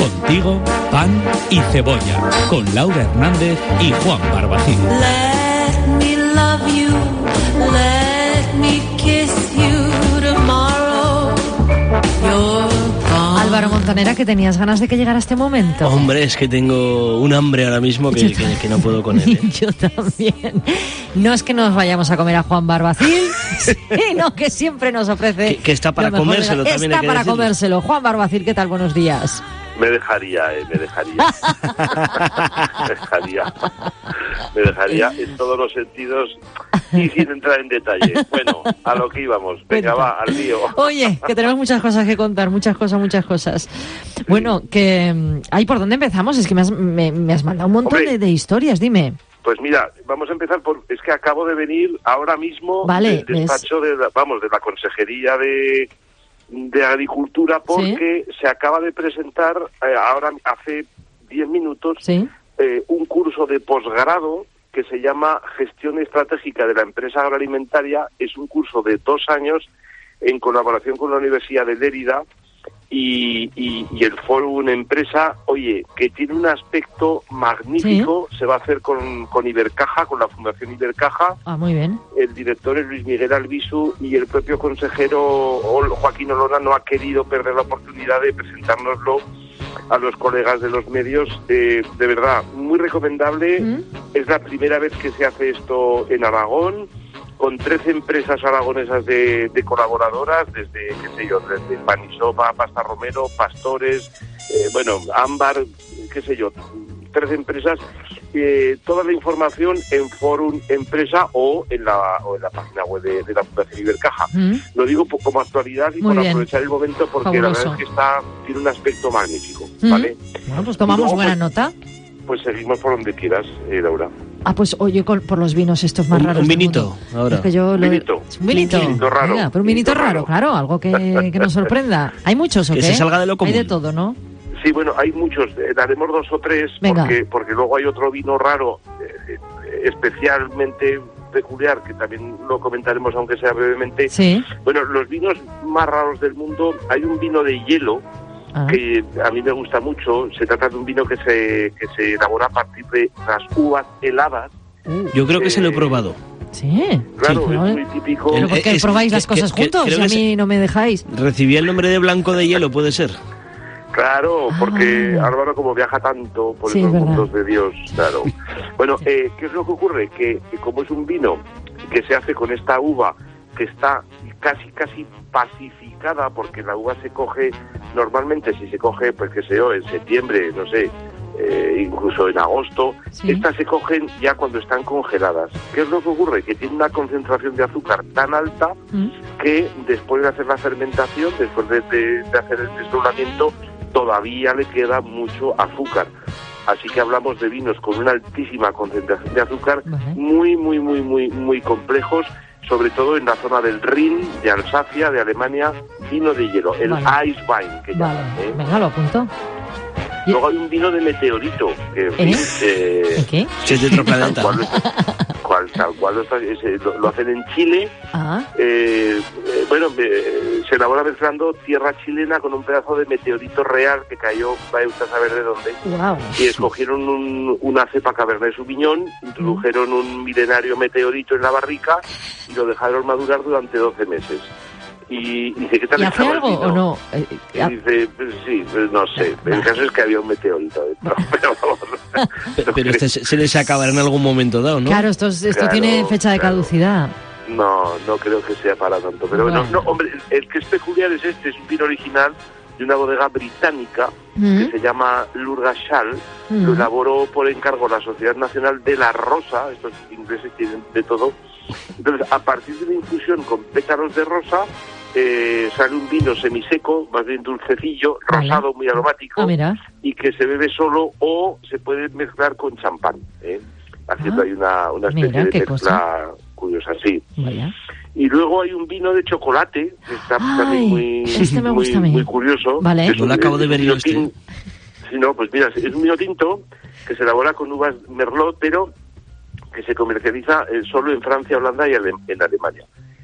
Contigo, pan y cebolla, con Laura Hernández y Juan Barbacín. Let me love you, let me kiss you tomorrow. Álvaro Montanera, que tenías ganas de que llegara este momento. Hombre, es que tengo un hambre ahora mismo que no puedo con él. Yo también. No es que nos vayamos a comer a Juan Barbacín, sino que siempre nos ofrece... Que está para comérselo también. Está para comérselo. Juan Barbacín, ¿qué tal? Buenos días. Me dejaría. Me dejaría en todos los sentidos y sin entrar en detalle. Bueno, a lo que íbamos. Venga, va, al lío. Oye, que tenemos muchas cosas que contar, muchas cosas. Bueno, que... Ay, ¿por dónde empezamos? Es que me has mandado un montón de historias, dime. Pues mira, vamos a empezar es que acabo de venir ahora mismo del despacho de la Consejería de Agricultura, porque se acaba de presentar ahora hace 10 minutos un curso de posgrado que se llama Gestión Estratégica de la Empresa Agroalimentaria. Es un curso de 2 años en colaboración con la Universidad de Lérida y el Fórum Empresa, oye, que tiene un aspecto magnífico. Se va a hacer con Ibercaja, con la Fundación Ibercaja. Ah, muy bien. El director es Luis Miguel Albisu y el propio consejero Joaquín Olona no ha querido perder la oportunidad de presentárnoslo a los colegas de los medios. De verdad, muy recomendable. Es la primera vez que se hace esto en Aragón, con 13 empresas aragonesas de colaboradoras, desde Panisopa, Pasta Romero, Pastores, Ámbar, 13 empresas. Toda la información en Fórum Empresa o en la página web de la Fundación Ibercaja. Lo digo como actualidad y por aprovechar el momento, porque fabuloso. La verdad es que tiene un aspecto magnífico, ¿vale? Bueno, pues tomamos buena nota. Pues seguimos por donde quieras, Laura. Ah, pues oye, por los vinos estos más raros. Un vinito, ahora. Es que yo un vinito. Es un vinito. Un vinito raro. Venga, pero un vinito raro, claro, algo que nos sorprenda. ¿Hay muchos o qué? Que se salga de lo común. Hay de todo, ¿no? Sí, bueno, hay muchos. Daremos 2 o 3, porque luego hay otro vino raro, especialmente peculiar, que también lo comentaremos, aunque sea brevemente. Sí. Bueno, los vinos más raros del mundo, hay un vino de hielo, que a mí me gusta mucho. Se trata de un vino que se elabora a partir de las uvas heladas. Yo creo que se lo he probado. Sí. Claro, es muy típico. ¿Pero por qué probáis las cosas juntos y a mí no me dejáis? Recibí el nombre de Blanco de Hielo, ¿puede ser? Claro, porque Álvaro, como viaja tanto por esos mundos de Dios, claro. Bueno, ¿qué es lo que ocurre? Que como es un vino que se hace con esta uva que está casi pacificada, porque la uva se coge normalmente, si se coge, pues qué sé yo, en septiembre, no sé, incluso en agosto, estas se cogen ya cuando están congeladas. ¿Qué es lo que ocurre? Que tiene una concentración de azúcar tan alta que después de hacer la fermentación, después de hacer el desdoblamiento, todavía le queda mucho azúcar. Así que hablamos de vinos con una altísima concentración de azúcar, muy complejos, sobre todo en la zona del Rin, de Alsacia, de Alemania, vino de hielo, el Eiswein, que llaman. Venga, lo apunto. Luego hay un vino de meteorito. ¿Qué? Si es de otro planeta. Tal cual lo hacen en Chile. Se elabora mezclando tierra chilena con un pedazo de meteorito real que cayó, vaya usted a saber de dónde. Wow. Y escogieron una cepa Cabernet Sauvignon, introdujeron un milenario meteorito en la barrica y lo dejaron madurar durante 12 meses. Y dice, ¿qué tal ¿Y hace algo o no? Y dice, no sé. El caso es que había un meteorito dentro. Pero este se les acabará en algún momento dado, ¿no? Claro, esto tiene fecha de caducidad. No creo que sea para tanto. Pero bueno, hombre, el que es peculiar es es un vino original de una bodega británica que se llama Lurgashall. Lo elaboró por encargo la Sociedad Nacional de la Rosa. Estos ingleses tienen de todo. Entonces, a partir de una infusión con pétalos de rosa, sale un vino semiseco, más bien dulcecillo, rosado, muy aromático, y que se bebe solo o se puede mezclar con champán, haciendo ahí una especie de mezcla curiosa, sí. Y luego hay un vino de chocolate, que está también muy curioso. Vale. No lo acabo de ver yo este. Sí, no, pues mira, es un vino tinto que se elabora con uvas Merlot, pero que se comercializa solo en Francia, Holanda y en Alemania.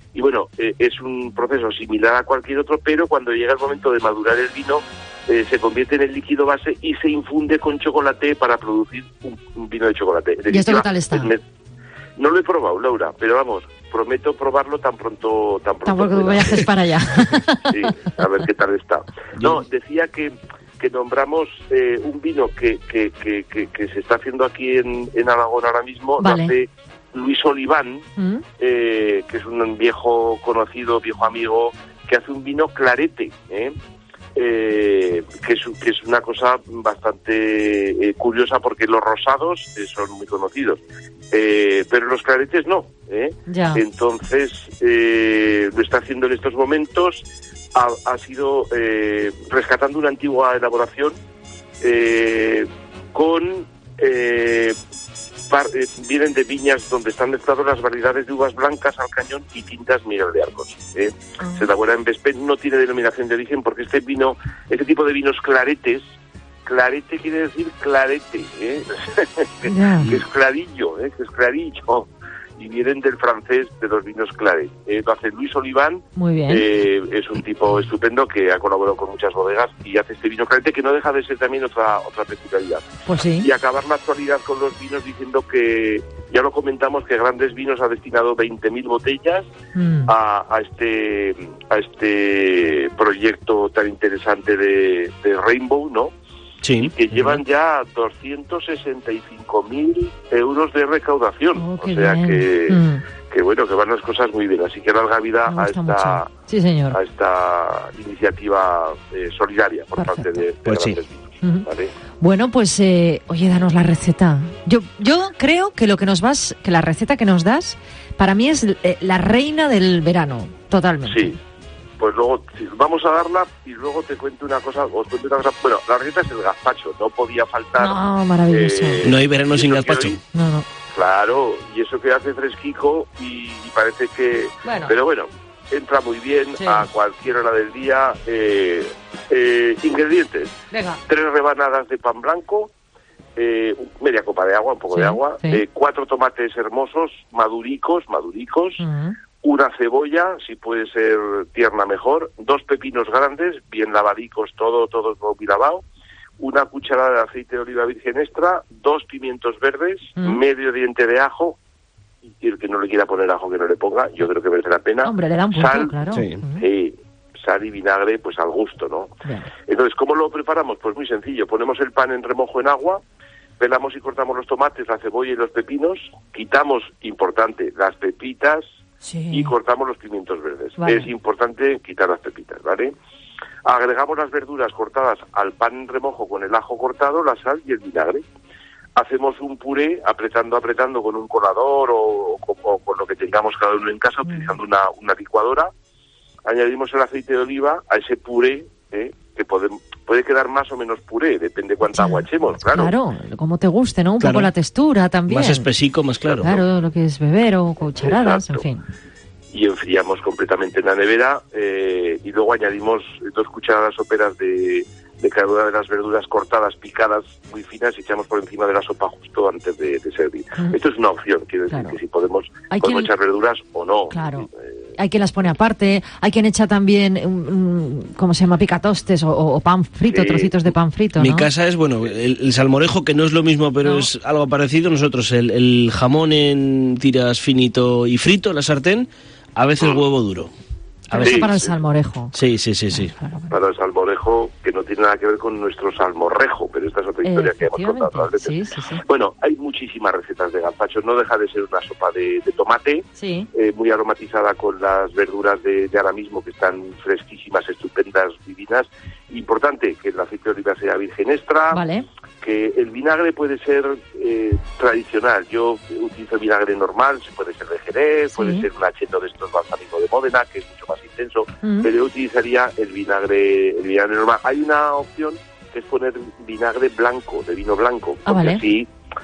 Y bueno, es un proceso similar a cualquier otro, pero cuando llega el momento de madurar el vino, se convierte en el líquido base y se infunde con chocolate para producir un vino de chocolate. ¿Y esto qué tal está? No lo he probado, Laura, pero vamos, prometo probarlo tan pronto. Tampoco viajes para allá. Sí, a ver qué tal está. No, decía que nombramos un vino que se está haciendo aquí en Aragón ahora mismo, vale. Lo hace Luis Oliván, que es un viejo conocido, viejo amigo, que hace un vino clarete, que es una cosa bastante curiosa, porque los rosados son muy conocidos, pero los claretes no. Ya. Entonces lo está haciendo en estos momentos. Ha sido rescatando una antigua elaboración con vienen de viñas donde están mezcladas las variedades de uvas blancas al cañón y tintas Miguel de Arcos. Se elabora en Vespén, no tiene denominación de origen, porque este tipo de vinos claretes, clarete quiere decir clarete, que es clarillo, que es clarillo, y vienen del francés de los vinos claret. Lo hace Luis Oliván. Muy bien. Es un tipo estupendo que ha colaborado con muchas bodegas y hace este vino clarete, que no deja de ser también otra peculiaridad. Pues sí. Y acabar la actualidad con los vinos diciendo que, ya lo comentamos, que Grandes Vinos ha destinado 20.000 botellas a este proyecto tan interesante de Rainbow, ¿no? Sí. Y que llevan ya 265.000 euros de recaudación. O sea bien. que bueno, que van las cosas muy bien. Así que larga vida a esta, sí, señor, a esta iniciativa solidaria por parte de pues Grandes Vinos. ¿Vale? Bueno, pues oye, danos la receta. Yo creo que que la receta que nos das, para mí es la reina del verano, totalmente. Sí. Pues luego vamos a darla y luego te cuento una cosa. Bueno, la receta es el gazpacho, no podía faltar. No, maravilloso. No hay verano sin gazpacho. No. Claro, y eso que hace fresquico y parece que... Bueno. Pero bueno, entra muy bien a cualquier hora del día. Ingredientes. Venga. 3 rebanadas de pan blanco, media copa de agua, un poco de agua, 4 tomates hermosos, maduricos, una cebolla, si puede ser tierna mejor, 2 pepinos grandes, bien lavadicos, todo muy lavado, una cucharada de aceite de oliva virgen extra, 2 pimientos verdes, medio diente de ajo, y el que no le quiera poner ajo que no le ponga, yo creo que merece la pena. Hombre, le da un punto, sal, claro. Sal y vinagre, pues al gusto, ¿no? Bien. Entonces, ¿cómo lo preparamos? Pues muy sencillo, ponemos el pan en remojo en agua, pelamos y cortamos los tomates, la cebolla y los pepinos, quitamos, importante, las pepitas, y cortamos los pimientos verdes. Vale. Es importante quitar las pepitas, ¿vale? Agregamos las verduras cortadas al pan en remojo con el ajo cortado, la sal y el vinagre. Hacemos un puré apretando con un colador o con lo que tengamos cada uno en casa, utilizando una licuadora. Añadimos el aceite de oliva a ese puré, que puede quedar más o menos puré, depende cuánta agua echemos, claro. Claro, como te guste, ¿no? Un poco la textura también. Más espesico, más claro. Claro, lo que es beber o cucharadas, Exacto. en fin. Y enfriamos completamente en la nevera, y luego añadimos 2 cucharadas soperas de cada una de las verduras cortadas, picadas muy finas, y echamos por encima de la sopa justo antes de servir. Esto es una opción, quiero decir que si podemos echar verduras o no. Claro. Hay quien las pone aparte, hay quien echa también, ¿cómo se llama? Picatostes o pan frito, trocitos de pan frito, ¿no? Mi casa es, bueno, el salmorejo, que no es lo mismo, pero es algo parecido. Nosotros el jamón en tiras finito y frito en la sartén, a veces huevo duro. Eso para el salmorejo. Sí. Claro. Para el salmorejo, que no tiene nada que ver con nuestro salmorrejo, pero esta es otra historia que hemos contado otras veces. Sí. Bueno, hay muchísimas recetas de gazpacho. No deja de ser una sopa de tomate, muy aromatizada con las verduras de ahora mismo, que están fresquísimas, estupendas, divinas. Importante que el aceite de oliva sea virgen extra. Vale. Que el vinagre puede ser tradicional. Yo utilizo vinagre normal, puede ser de Jerez, puede ser un acheto de estos balsámicos de Módena, que es mucho más intenso, pero yo utilizaría el vinagre normal. Hay una opción que es poner vinagre blanco, de vino blanco, porque así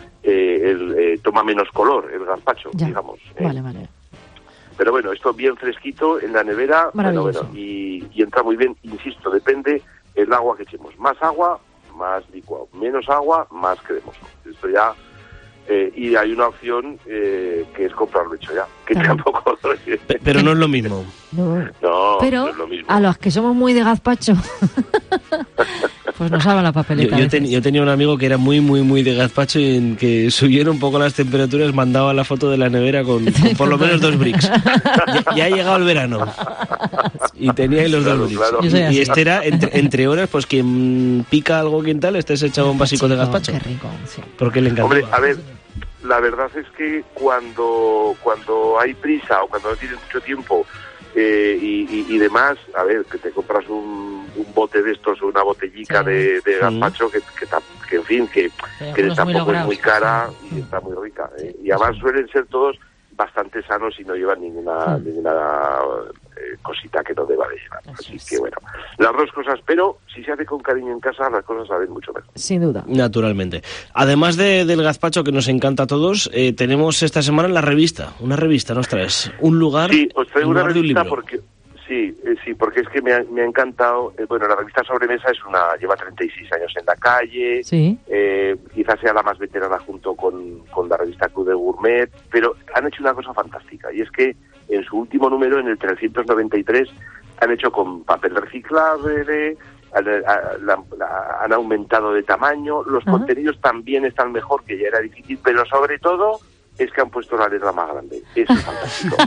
toma menos color el gazpacho, digamos. Vale. Pero bueno, esto bien fresquito en la nevera, bueno, y entra muy bien, insisto, depende el agua que echemos. Más agua, más licuado, menos agua, más cremoso. Esto ya y hay una opción que es comprarlo hecho ya, que tampoco... Pero no es lo mismo. No, pero no es lo mismo. A los que somos muy de gazpacho, pues nos salva la papeleta. Yo tenía un amigo que era muy, muy, muy de gazpacho y en que subieron un poco las temperaturas mandaba la foto de la nevera con por lo menos 2 bricks. Ya ha llegado el verano. Y tenía ahí los 2 bricks. Claro. Y este era entre horas, pues quien pica algo, quien tal, este se echaba un básico de gazpacho. Qué rico, sí. Porque le encantaba. Hombre, a ver, la verdad es que cuando hay prisa o cuando no tienes mucho tiempo y demás, a ver, que te compras un bote de estos o una botellica de gazpacho que en fin, que tampoco es muy cara y está muy rica. Y además suelen ser todos bastante sanos y no llevan ninguna cosita que no deba de llevar. Así que bueno, las 2 cosas, pero si se hace con cariño en casa, las cosas saben mucho mejor. Sin duda. Naturalmente. Además del gazpacho que nos encanta a todos, tenemos esta semana una revista nos traes. Un lugar. Sí, os traigo una revista un porque... Sí, porque es que me ha encantado. Bueno, la revista Sobremesa lleva 36 años en la calle. Sí. Quizás sea la más veterana junto con la revista Club de Gourmet, pero han hecho una cosa fantástica y es que en su último número, en el 393, han hecho con papel reciclable, han aumentado de tamaño, los contenidos también están mejor, que ya era difícil, pero sobre todo es que han puesto la letra más grande. Eso es fantástico.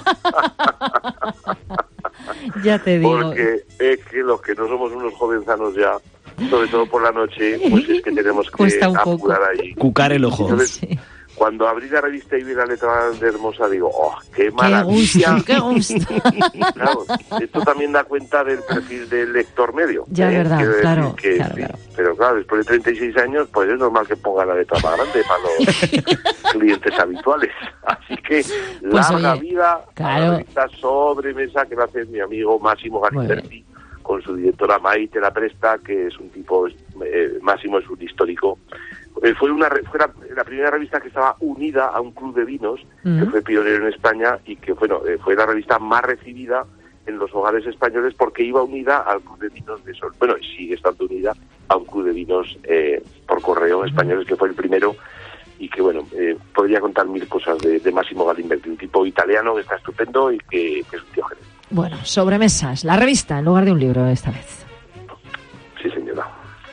Ya te digo. Porque es que los que no somos unos jovenzanos ya, sobre todo por la noche, pues es que tenemos que apurar ahí. Cucar el ojo. Entonces, cuando abrí la revista y vi la letra grande hermosa, digo, ¡oh, qué maravilla! ¡Qué gusto! Claro, esto también da cuenta del perfil del lector medio. Ya, es verdad, claro. Pero claro, después de 36 años, pues es normal que ponga la letra más grande para los clientes habituales. Así que, pues larga vida a la revista Sobremesa, que va a hacer mi amigo Máximo Galimberti, con su directora Maite La Presta, que es un tipo, Máximo es un histórico. Fue la primera revista que estaba unida a un club de vinos, que fue pionero en España y que fue la revista más recibida en los hogares españoles porque iba unida al club de vinos de Sol. Bueno, sigue estando unida a un club de vinos por correo españoles, que fue el primero y que, bueno, podría contar 1000 cosas de Máximo Galimberti, un tipo italiano que está estupendo y que es un tío genial. Bueno, Sobremesas, la revista en lugar de un libro esta vez. Sí, señora.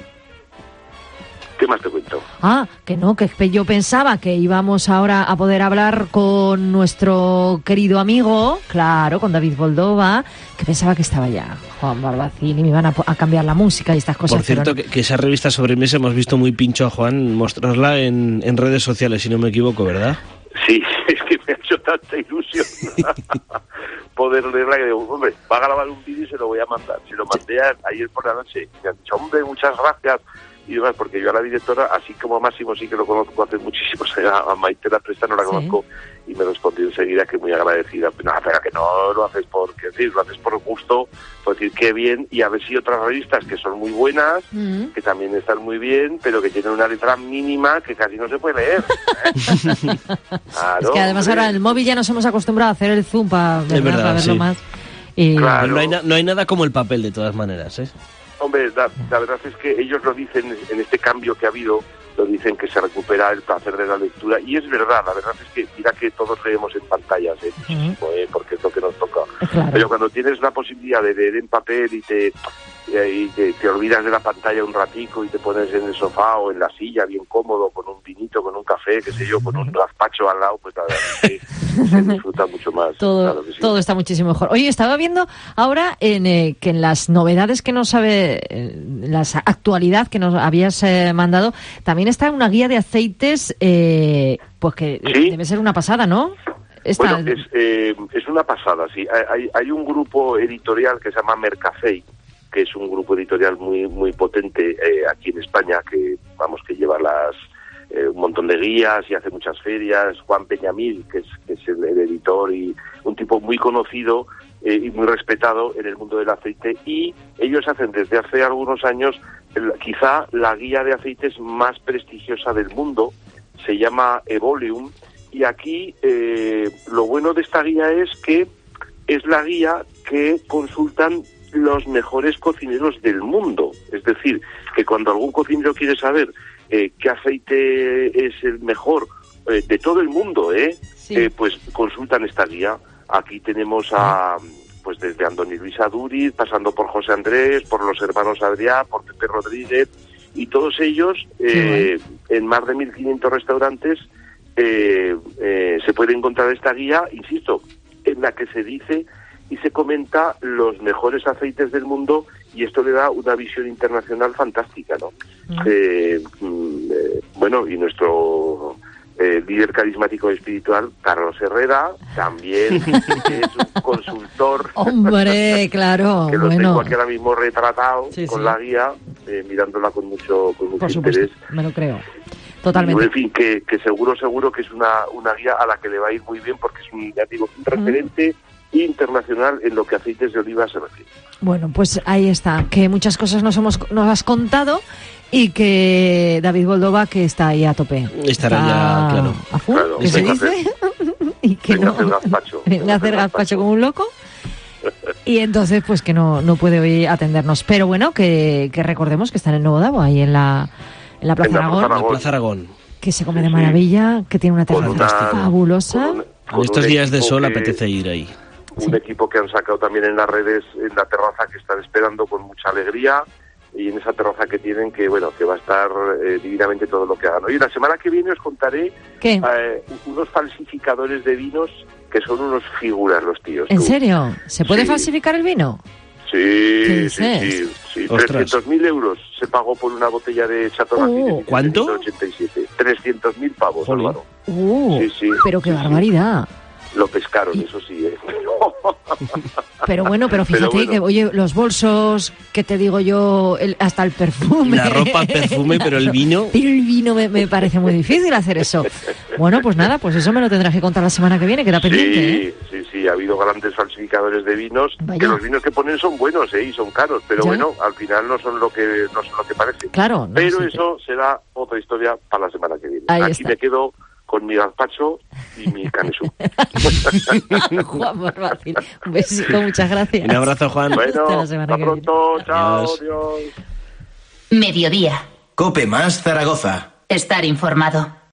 ¿Qué más te cuento? Que yo pensaba que íbamos ahora a poder hablar con nuestro querido amigo, claro, con David Boldova, que pensaba que estaba ya Juan Barbacín y me iban a cambiar la música y estas cosas. Por cierto, que esa revista Sobremesa hemos visto muy pincho a Juan mostrarla en redes sociales, si no me equivoco, ¿verdad? Sí, es que me ha hecho tanta ilusión poder leerla que digo, hombre, va a grabar un vídeo y se lo voy a mandar. Se lo mandé ayer por la noche y me han dicho, hombre, muchas gracias. Y demás, porque yo a la directora, así como a Máximo sí que lo conozco hace muchísimos años, a Maite La Presta no la conozco, y me respondió enseguida que muy agradecida. No, pero que no lo haces porque decir, lo haces por gusto, por decir qué bien, y a ver si otras revistas que son muy buenas, que también están muy bien, pero que tienen una letra mínima que casi no se puede leer. Claro, es que además ahora en el móvil ya nos hemos acostumbrado a hacer el zoom para verlo más. Y... Claro. No hay nada como el papel, de todas maneras, ¿eh? Hombre, la verdad es que ellos lo dicen en este cambio que ha habido, lo dicen que se recupera el placer de la lectura, y es verdad, la verdad es que mira que todos leemos en pantallas, porque es lo que nos toca. Claro. Pero cuando tienes la posibilidad de leer en papel y te olvidas de la pantalla un ratico y te pones en el sofá o en la silla bien cómodo, con un vinito, con un café, qué sé yo, con un gazpacho al lado, pues la verdad es que se disfruta mucho más. Todo está muchísimo mejor. Oye, estaba viendo ahora que en las novedades que nos la actualidad que nos habías mandado, también está una guía de aceites, pues que debe ser una pasada, ¿no? Bueno, es una pasada, sí. Hay un grupo editorial que se llama Mercafei, que es un grupo editorial muy muy potente aquí en España, que lleva un montón de guías y hace muchas ferias. Juan Peñamil, que es el editor y un tipo muy conocido y muy respetado en el mundo del aceite, y ellos hacen desde hace algunos años quizá la guía de aceites más prestigiosa del mundo. Se llama Evoleum, y aquí lo bueno de esta guía es que es la guía que consultan los mejores cocineros del mundo. Es decir, que cuando algún cocinero quiere saber qué aceite es el mejor de todo el mundo, Sí. pues consultan esta guía. Aquí tenemos pues desde Andoni Luis Aduriz, pasando por José Andrés, por los hermanos Adrià, por Pepe Rodríguez, y todos ellos en más de 1.500 restaurantes se puede encontrar esta guía, insisto, en la que se dice y se comenta los mejores aceites del mundo, y esto le da una visión internacional fantástica, ¿no? Bueno, y nuestro líder carismático y espiritual, Carlos Herrera, también es un consultor. Hombre, claro. Que lo bueno. tengo aquí ahora mismo retratado con sí. la guía, mirándola con mucho Por supuesto, interés. me lo creo. Totalmente. Y, en fin, que seguro que es una guía a la que le va a ir muy bien, porque es un referente internacional en lo que aceites de oliva se refiere. Bueno, pues ahí está, que muchas cosas nos has contado, y que David Boldova, que está ahí a tope. Estará ya, claro. A full, Claro, ¿qué se venga a dice? Y que venga a no, hacer gazpacho. venga a hacer gazpacho como un loco. Y entonces, pues que no puede hoy atendernos. Pero bueno, que recordemos que está en el Nuevo Davo, ahí en la Plaza Aragón, La Plaza Aragón. que se come de maravilla, que tiene una terraza fabulosa. Con estos días de sol que- apetece ir ahí. Un equipo que han sacado también en las redes, en la terraza, que están esperando con mucha alegría, y en esa terraza que tienen, que bueno, que va a estar divinamente todo lo que hagan. Y la semana que viene os contaré ¿Qué? unos falsificadores de vinos que son unos figuras, los tíos. ¿En tú. serio? ¿Se puede Sí. falsificar el vino? Sí, dices? sí. Ostras. 300.000 euros se pagó por una botella de Chateau Martin en ¿Cuánto? 1987. 300.000 pavos, Jolín. Álvaro. Sí. Pero qué Sí, barbaridad. Lo pescaron, eso sí, Pero bueno, pero fíjate Pero bueno. que, oye, los bolsos, ¿qué te digo yo? Hasta el perfume. La ropa, el perfume, pero el vino... Pero el vino me parece muy difícil hacer eso. Bueno, pues nada, pues eso me lo tendrás que contar la semana que viene, queda pendiente, ¿eh? Sí, ha habido grandes falsificadores de vinos, Vaya. que los vinos que ponen son buenos, y son caros, pero Ya. bueno, al final no son lo que parecen. Claro. no Pero sé. eso será otra historia para la semana que viene. Ahí Aquí está. me quedo con mi gazpacho y mi canesú. Juan Barbacil, un besito, muchas gracias. Un abrazo, Juan. Hasta Bueno, la semana hasta que viene. pronto, chao, Adiós. adiós. Mediodía. Cope más Zaragoza. Estar informado.